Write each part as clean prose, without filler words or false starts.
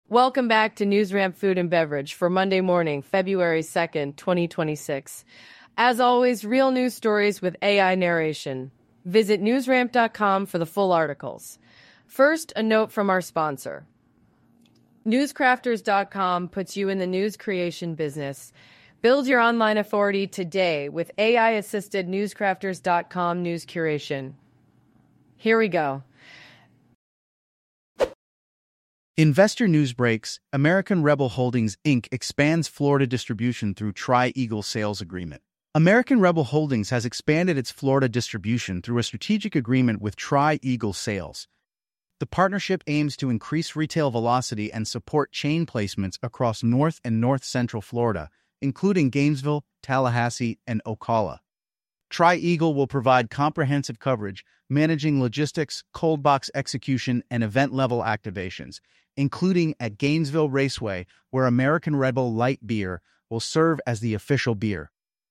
Welcome back to NewsRamp Food and Beverage for Monday morning, February 2nd, 2026. As always, real news stories with AI narration. Visit newsramp.com for the full articles. First, a note from our sponsor. Newscrafters.com puts you in the news creation business. Build your online authority today with AI-assisted newscrafters.com news curation. Here we go. Investor news breaks. American Rebel Holdings, Inc. expands Florida distribution through Tri-Eagle sales agreement. American Rebel Holdings has expanded its Florida distribution through a strategic agreement with Tri-Eagle Sales. The partnership aims to increase retail velocity and support chain placements across North and North Central Florida, including Gainesville, Tallahassee, and Ocala. Tri-Eagle will provide comprehensive coverage, managing logistics, cold box execution, and event-level activations, including at Gainesville Raceway, where American Rebel Light Beer will serve as the official beer.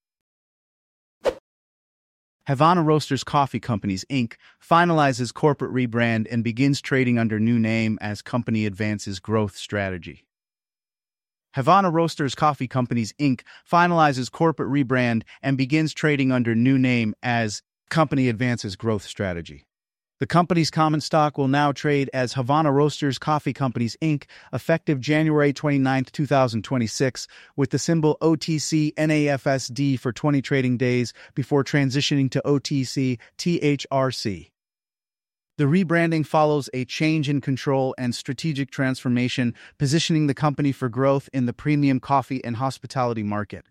Havana Roasters Coffee Companies, Inc. finalizes corporate rebrand and begins trading under new name as company advances growth strategy. Havana Roasters Coffee Companies, Inc. finalizes corporate rebrand and begins trading under new name as company advances growth strategy. The company's common stock will now trade as Havana Roasters Coffee Companies, Inc., effective January 29, 2026, with the symbol OTC NAFSD for 20 trading days before transitioning to OTC THRC. The rebranding follows a change in control and strategic transformation, positioning the company for growth in the premium coffee and hospitality market.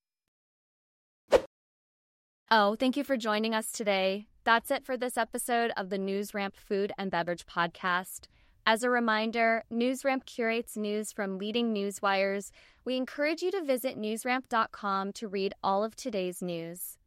Oh, thank you for joining us today. That's it for this episode of the NewsRamp Food and Beverage Podcast. As a reminder, NewsRamp curates news from leading news wires. We encourage you to visit newsramp.com to read all of today's news.